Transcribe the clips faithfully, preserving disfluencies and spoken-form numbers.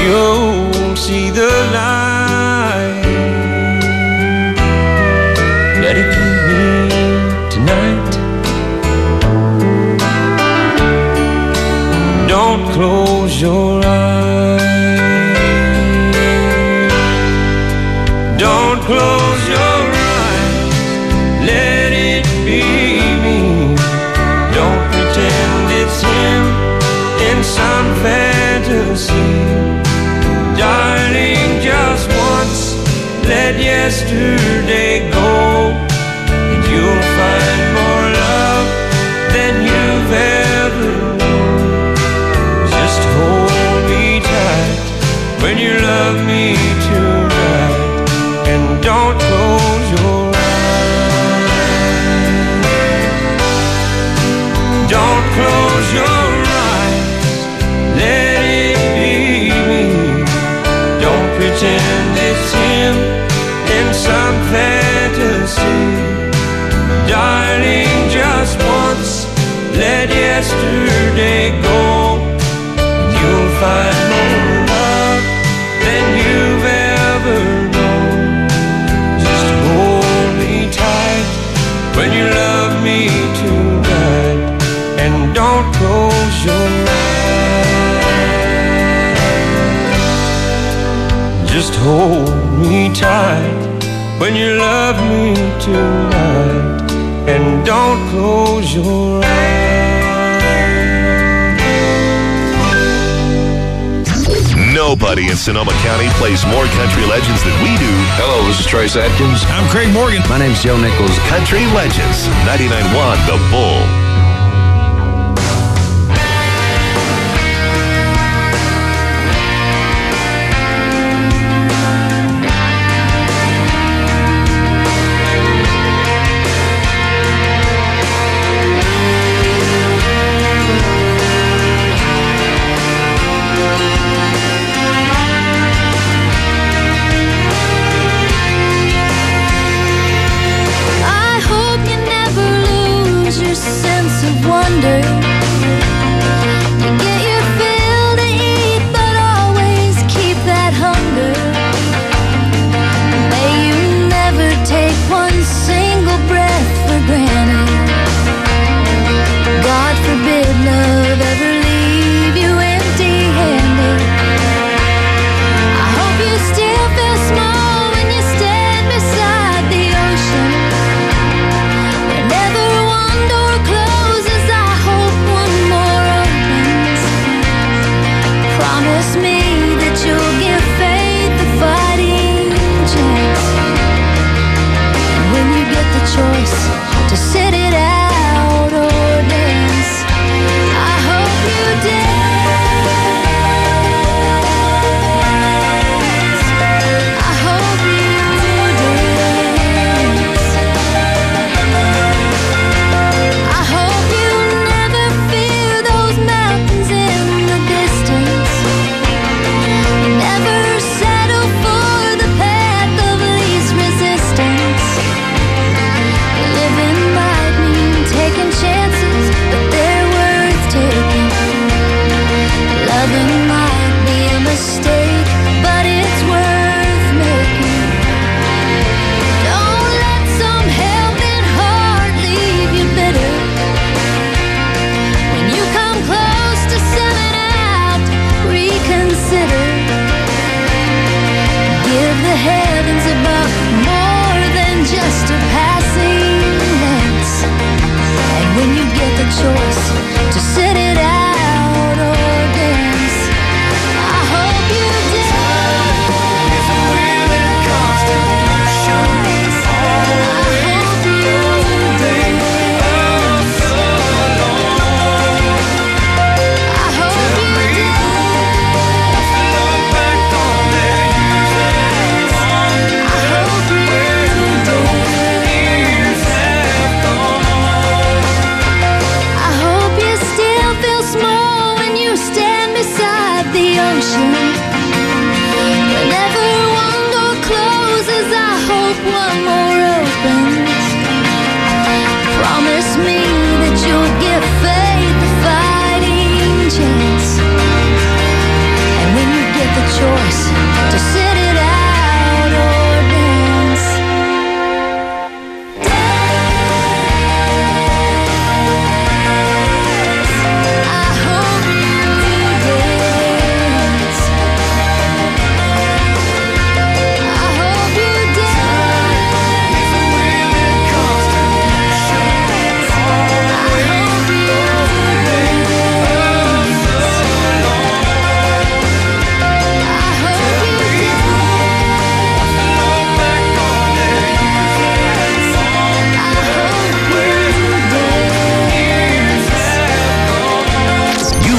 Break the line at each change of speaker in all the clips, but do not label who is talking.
you'll see the light. Let it be me tonight. Don't close your eyes. Don't close your eyes. Let it be me. Don't pretend it's him in some fantasy. Darling, just once, let yesterday go, and you'll find more love than you've ever known. Just hold me tight when you love me tonight, and don't close your eyes. Don't close your eyes. Let it be me. Don't pretend it's him in some fantasy. Darling, just once, let yesterday go, and you'll find more love than you've ever known. Just hold me tight when you love me tonight, and don't close your eyes. Just hold me tight when you love me tonight, and don't close your eyes.
Nobody in Sonoma County plays more country legends than we do.
Hello, this is Trace Atkins.
I'm Craig Morgan.
My name's Joe Nichols.
Country Legends, ninety-nine point one The Bull.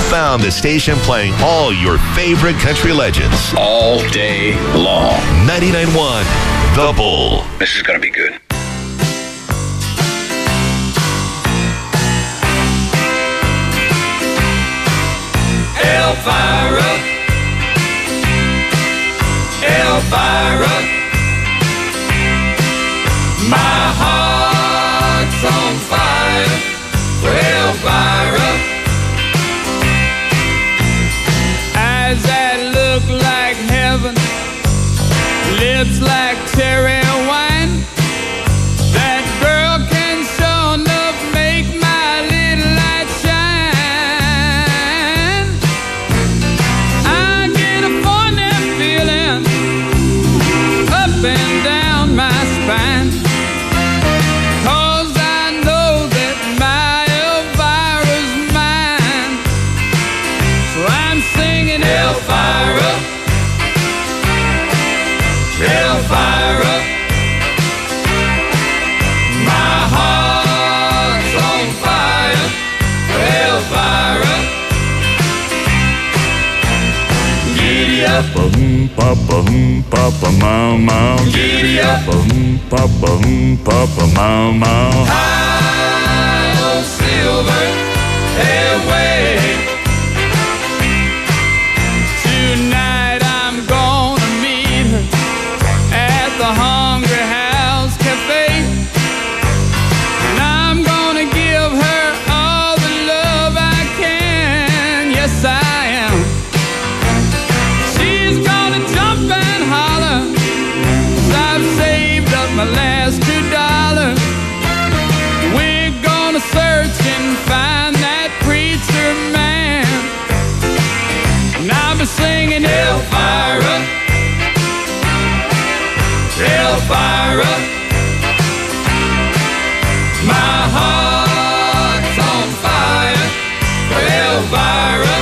found the station playing all your favorite country legends.
All day long.
ninety-nine point one, The Bull.
This is going to be good.
Elvira, Elvira, my heart's on fire for Elvira. Eyes that look like heaven, lips like cherry wine. That girl can sure enough make my little light shine. I get a funny feeling up and down my spine, 'cause I know that my Elvira's mine. So I'm singing Elvira, Elvira, my heart's on fire for Elvira. Giddy up,
Bum papa hum papa mau mau.
giddy up,
Bum papa hum papa mau mau.
high on silver airway. Tonight I'm gonna meet her at the Hungry House Cafe, and I'm gonna give her all the love I can. Yes, I am. She's gonna jump and holler, 'cause I've saved up my last two dollars. We're gonna search and find that preacher man, and I'll be singing Elvira, Elvira, my heart's on fire for Elvira.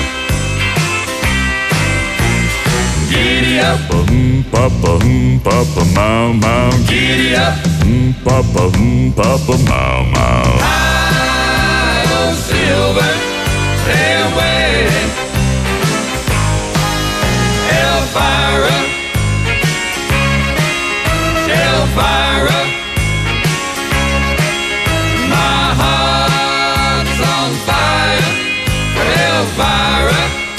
Giddy up,
Bum papa hum papa mau mau.
giddy up,
Hum papa hum papa mau mau.
high on silver airway. Elvira, Elvira, my heart's on fire for Elvira.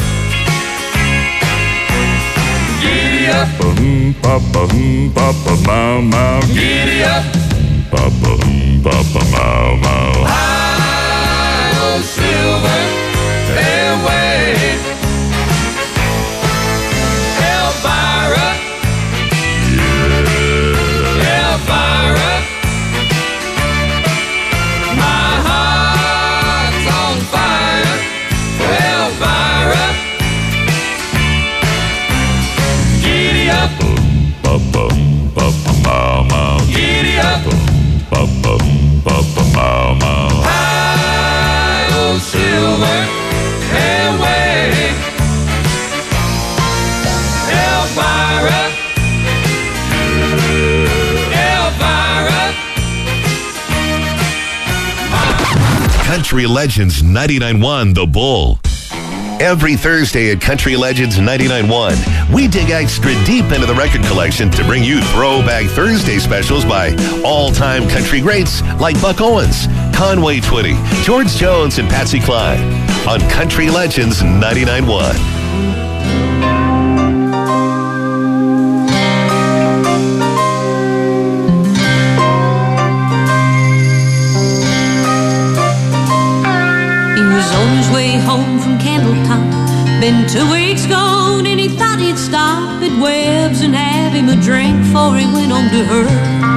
Giddy up,
Bum papa hum papa mau mau.
giddy up,
Papa hum papa mau mau.
high on silver airway. Elvira, Elvira, my heart's on fire for Elvira. Giddy up,
Papa hum papa mau mau.
giddy up,
Papa hum papa mau mau.
high on silver airway. Elvira, Elvira.
Country Legends ninety-nine point one, The Bull. Every Thursday at Country Legends ninety-nine point one, we dig extra deep into the record collection to bring you Throwback Thursday specials by all-time country greats like Buck Owens, Conway Twitty, George Jones, and Patsy Cline on Country Legends ninety-nine point one.
He was on his way home from Candletop. Been two weeks gone and he thought he'd stop at Webb's and have him a drink before he went on to her.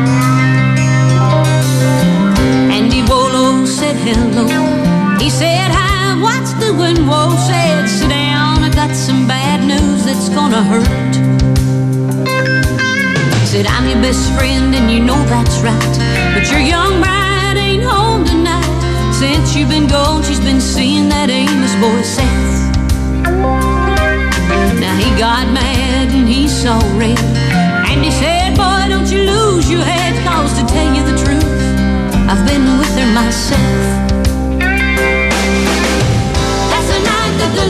Andy Wolo said hello. He said, hi, what's doing? Whoa, said, sit down, I got some bad news that's gonna hurt. Said, I'm your best friend and you know that's right, but your young bride ain't home tonight. Since you've been gone, she's been seeing that Amos boy, Seth. Now he got mad and he saw red, and he said, boy, don't you lose your head, 'cause to tell you the truth, I've been with her myself. That's the night that the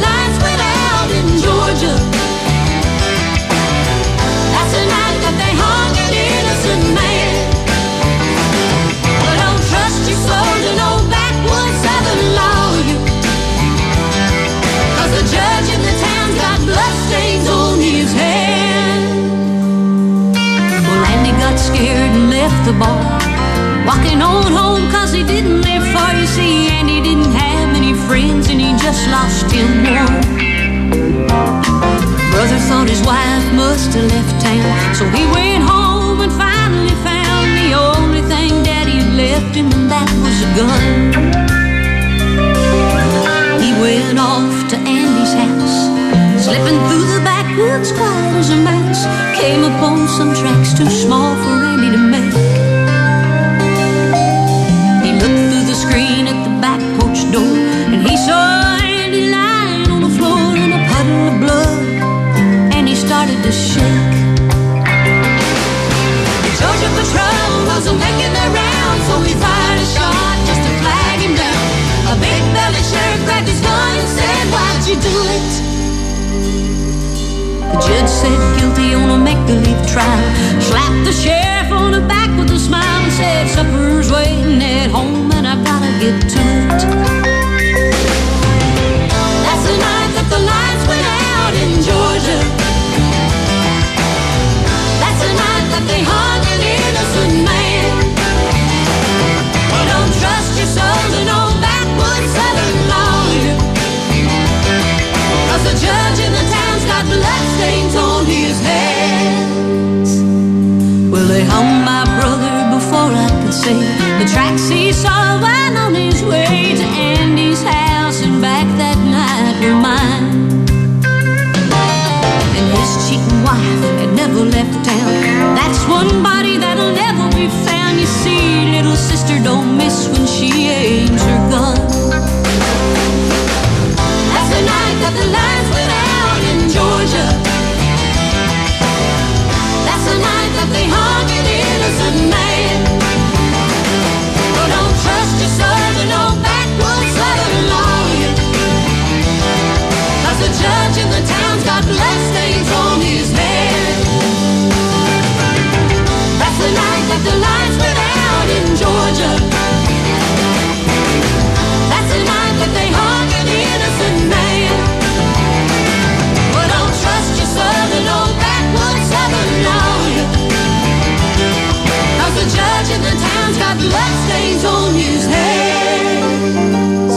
left the bar, walking on home cause he didn't live far. You see, Andy didn't have many friends and he just lost him one. Brother thought his wife must have left town, so he went home and finally found the only thing Daddy had left him, and that was a gun. He went off to Andy's house, slipping through the backwoods quiet as a mouse. Came upon some tracks too small for Andy to make. He looked through the screen at the back porch door, and he saw Andy lying on the floor in a puddle of blood, and he started to shake. The Georgia patrol wasn't making their rounds, so he fired a shot just to flag him down. A big belly sheriff grabbed his gun and said, "Why'd you do it?" The judge said guilty on a make-believe trial, slapped the sheriff on the back with a smile and said, "Supper's waiting at home and I gotta get to it." That's the night that the lights went out in Georgia. That's the night that they hung an innocent man. Well, don't trust your soul to no backwoods southern lawyer, cause the judge in the town's got bloodstains on his hands. Well, they hung my brother before I could say the tracks he saw while on his way to Andy's house and back that night were mine. And his cheating wife had never left town. That's one body that'll never be found. You see, little sister don't miss when she aims her gun. That's the night that the lights went out in Georgia. That's the night that they hung an innocent man. Well, don't trust your soul to no backwoods southern lawyer, cause the judge in the town's got bloodstains on his hands. That's the night that the lights went out in Georgia. That's the night that they hung an innocent man. Well, don't trust your soul to no backwoods southern lawyer, cause the judge in the town's got bloodstains on his hands.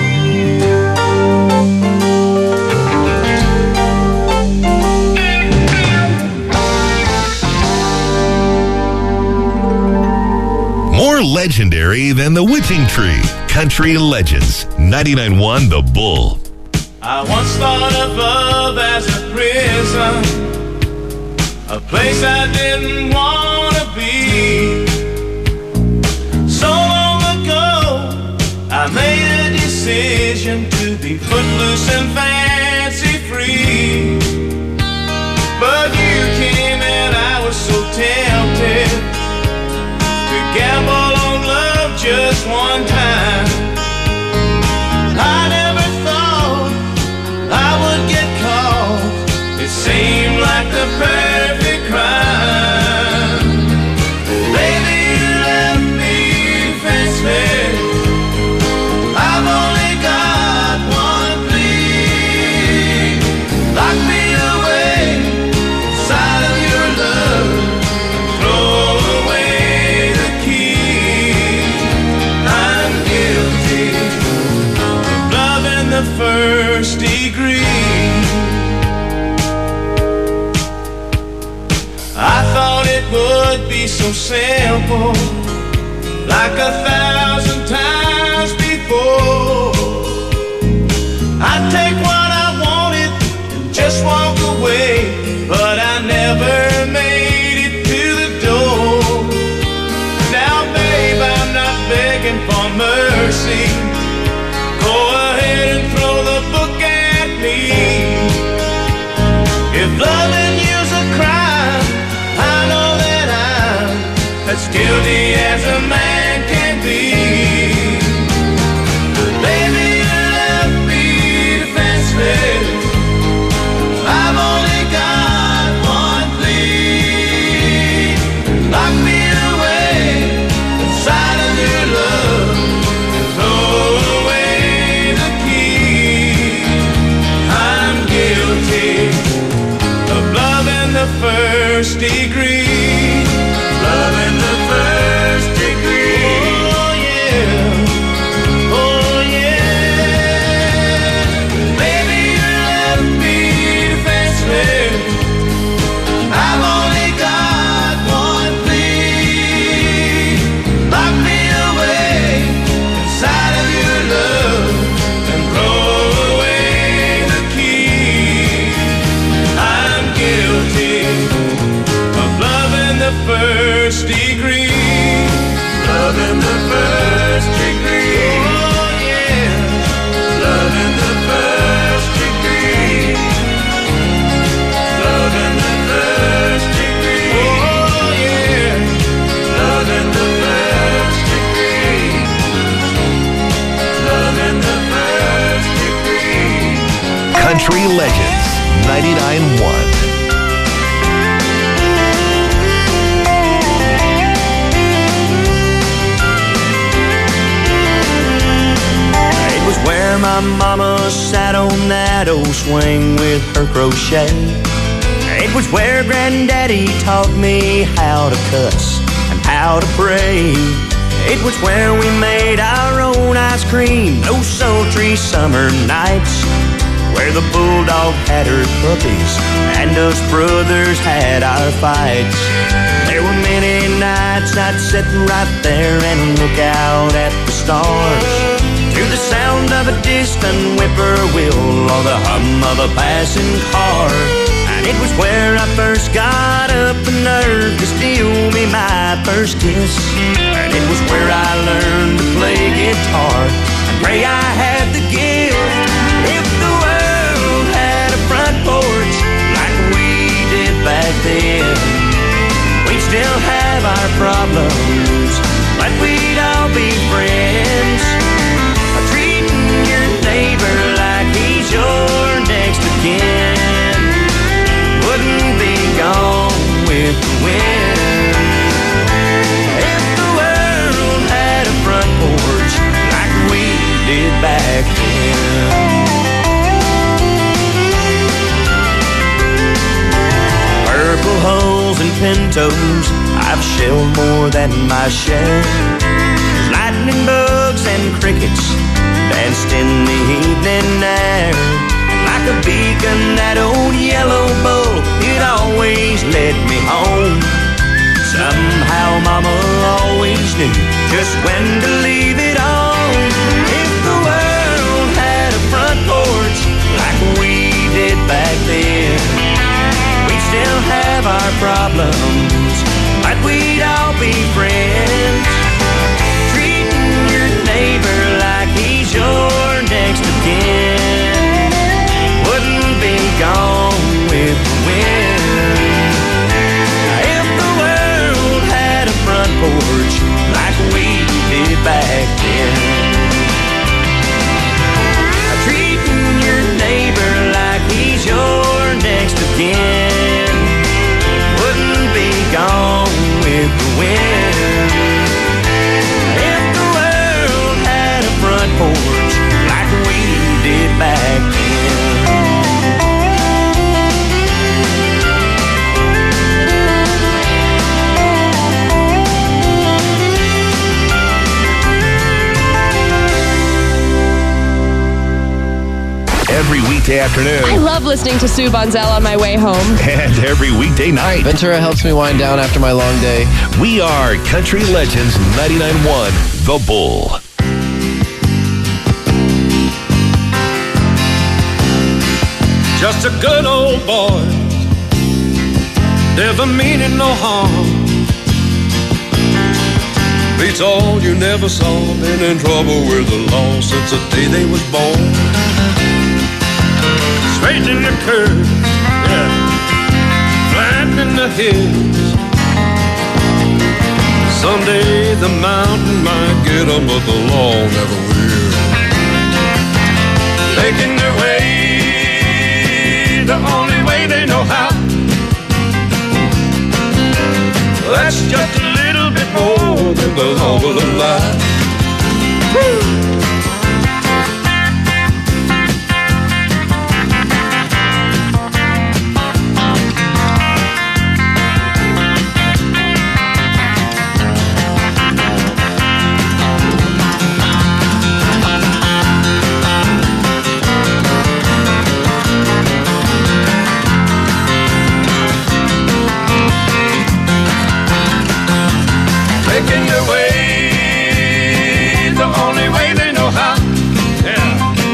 More legendary than the Witching Tree. Country Legends. ninety-nine point one The Bull.
I once thought of love as a prison, a place I didn't want to be. So long ago, I made a decision to be footloose and fancy free. But you came and I was so tempted to gamble on love just one time. I never thought I would get caught. It seemed like the perfect crime. Baby, you left me defenseless. I've only got one plea. Lock me away inside of your love. Throw away the key. I'm guilty of love in the first degree. I thought it would be so simple, like a thousand times before. I'd take what I wanted and just walk away, but I never made it to the door. Now, babe, I'm not begging for mercy. Go ahead and throw the book at me. If loving you's a crime, I know that I'm as guilty as a man can be. Baby, you left me defenseless. I've only got one plea. Lock me away inside of your love and throw away the key. I'm guilty of love in the first degree. Love in the first
Country Legends ninety-nine point one.
It was where my mama sat on that old swing with her crochet. It was where Granddaddy taught me how to cuss and how to pray. It was where we made our own ice cream those sultry summer nights, where the bulldog had her puppies and us brothers had our fights. There were many nights I'd sit right there and look out at the stars, to the sound of a distant whippoorwill or the hum of a passing car. And it was where I first got up the nerve to steal me my first kiss. And it was where I learned to play guitar and pray I had the gift. If the world had a front porch like we did back then, we'd still have our problems, but we'd all be friends. Treating your neighbor like he's your next of kin wouldn't be gone with the wind. If the world had a front porch like we did back then. Purple hulls and pintos I've shelled more than my share. Lightning bugs and crickets danced in the evening air. Like a beacon, that old yellow bull, it always led me home. Somehow Mama always knew just when to leave it on. If the world had a front porch like we did back then, we'd still have our problems, but we'd all be friends. Treating your neighbor like he's your next of kin wouldn't be gone with the wind. If the world had a front porch like we did back then, treating your neighbor like he's your next of kin wouldn't be gone with the wind. If the world had a front porch like we did back then.
Every weekday afternoon.
I love listening to Sue Bonzel on my way home.
And every weekday night.
Ventura helps me wind down after my long day.
We are Country Legends ninety-nine point one, The Bull.
Just a good old boy, never meaning no harm. Beats all you never saw, been in trouble with the law since the day they was born. Straight in the curve, yeah, flat in the hills. Someday the mountain might get 'em, but the law never will. Making their way the only way they know how. That's just a little bit more than the law will allow. Woo! Making their way the only way they know how. Yeah,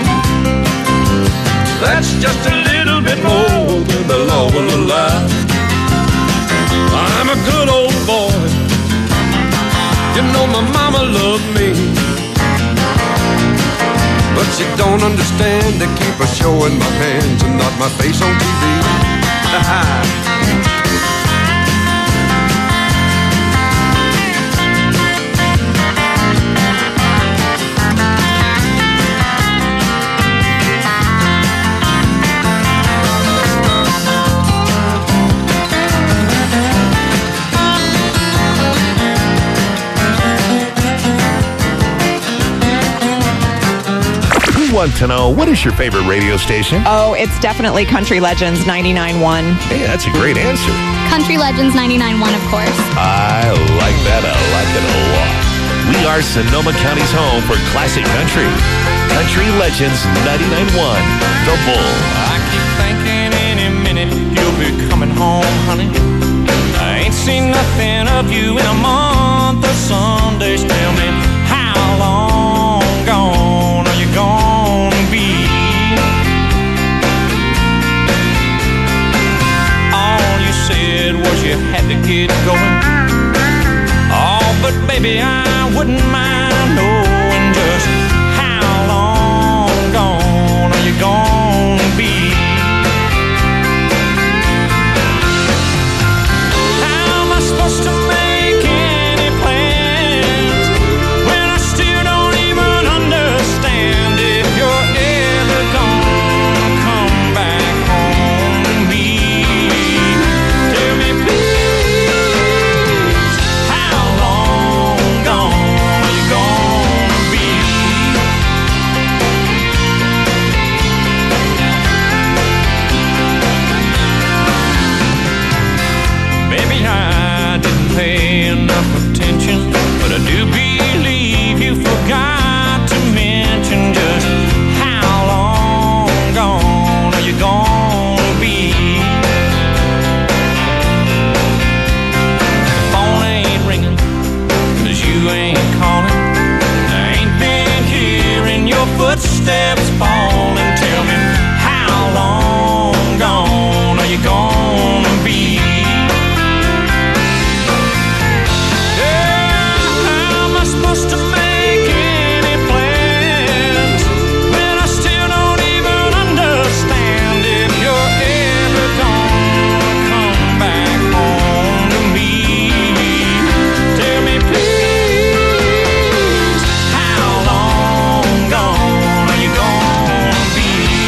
that's just a little bit more than the law will allow. I'm a good old boy, you know my mama loved me, but she don't understand to keep her showing my hands and not my face on T V.
want to know, what is your favorite radio station?
Oh, it's definitely Country Legends ninety-nine point one.
Hey, that's a great answer.
Country Legends ninety-nine point one, of course.
I like that. I like it a lot. We are Sonoma County's home for classic country. Country Legends ninety-nine point one, The Bull.
I keep thinking any minute you'll be coming home, honey. I ain't seen nothing of you in a month of Sundays. Tell me, how long gone are you gonna be? All you said was you had to get going. Oh, but baby, I wouldn't mind knowing just how long gone are you gonna be? How am I supposed to make any plans when I still don't even understand if you're ever gonna come back home to me? Tell me please, how long gone are you gonna be? Maybe I didn't pay enough attention, but I do believe you forgot to mention just how long gone are you gonna be? The phone ain't ringing, 'cause you ain't calling. I ain't been hearing your footsteps falling. Tell me, how long gone are you gonna be? Yeah, how am I supposed to make any plans when I still don't even understand if you're ever gonna come back home to me? Tell me please, how long gone are you gonna be?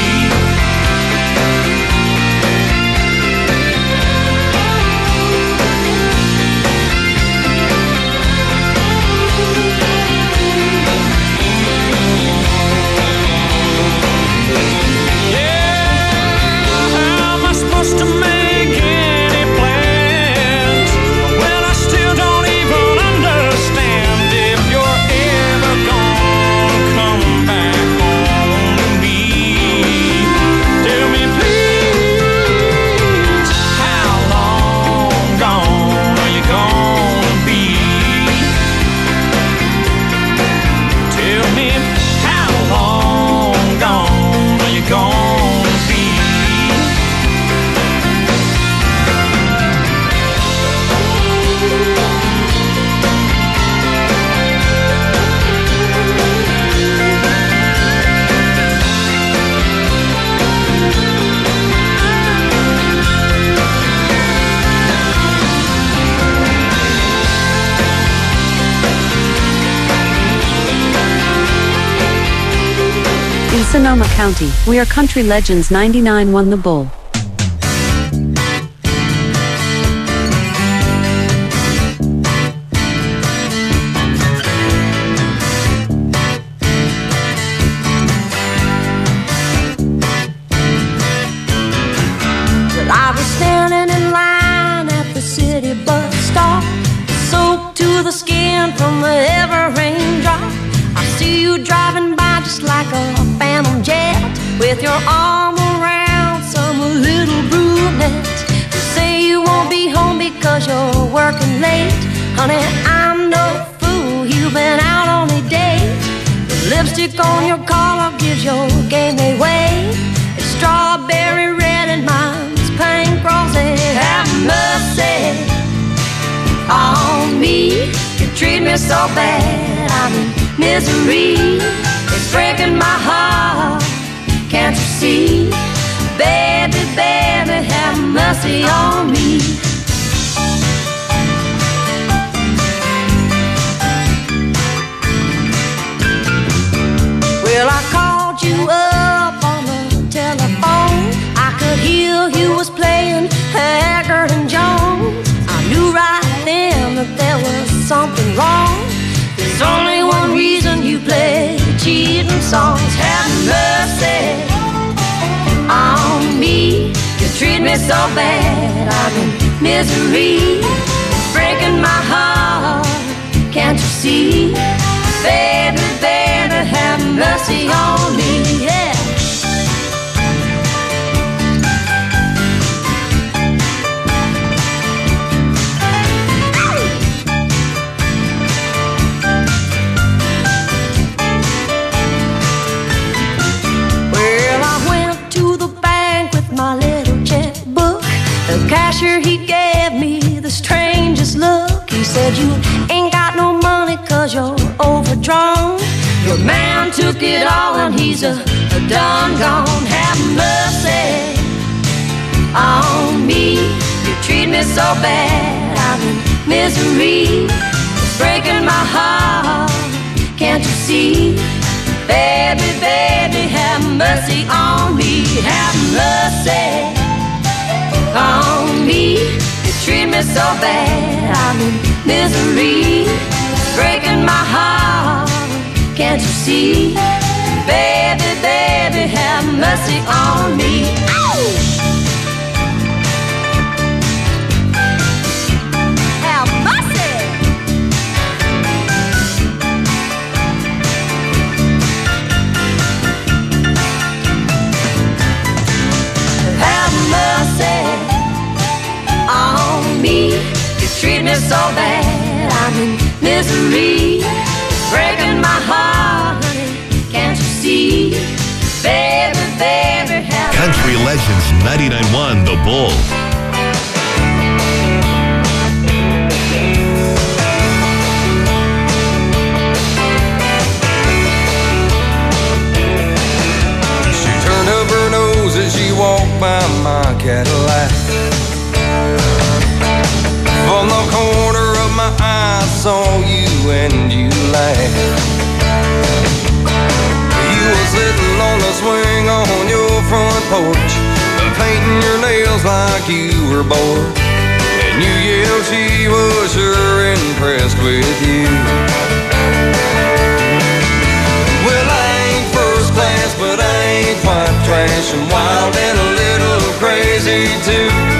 Yeah, how am I supposed to make any plans when I still don't even understand if you're ever gonna come back home to me? Tell me please, how long gone are you gonna be? Tell me, how long gone are you gonna be?
In Sonoma County, we are Country Legends ninety-nine point one The Bull.
Well, I was standing in line at the city bus stop, soaked to the skin from the ever raindrop. I see you driving by just like a phantom jet, with your arm around some little brunette. You say you won't be home because you're working late. Honey, I'm no fool, you've been out on a date. The lipstick on your collar gives your game away. It's strawberry red and mine's pink rosy. Have mercy on me, you treat me so bad, I'm in misery. It's breaking my heart, can't you see? Baby, baby, have mercy on me. Well, I called you up on the telephone. I could hear you was playing Haggard and Jones. I knew right then that there was something wrong. There's only one reason you played cheating songs. Have mercy on me. You treat me so bad, I'm in misery. It's breaking my heart, can't you see? Baby, baby, have mercy on me, yeah.
My little checkbook, the cashier, he gave me the strangest look. He said, you ain't got no money cause you're overdrawn. Your man took it all and he's a, a done gone. Have mercy on me. You treat me so bad, I'm in misery. It's breaking my heart, can't you see? Baby, baby, have mercy on me. Have mercy on me. You treat me so bad, I'm in misery. It's breaking my heart, can't you see? Baby, baby, have mercy on me. Ow! Treat me so bad, I'm in misery. It's breaking my heart, honey, can't you see? Baby, baby, have
Country Legends ninety-nine point one The Bull.
She turned up her nose as she walked by my Cadillac. From the corner of my eye, I saw you and you laughed. You were sitting on the swing on your front porch, painting your nails like you were bored. And you yelled she was sure impressed with you. Well, I ain't first class, but I ain't quite trash. I'm wild and a little crazy too.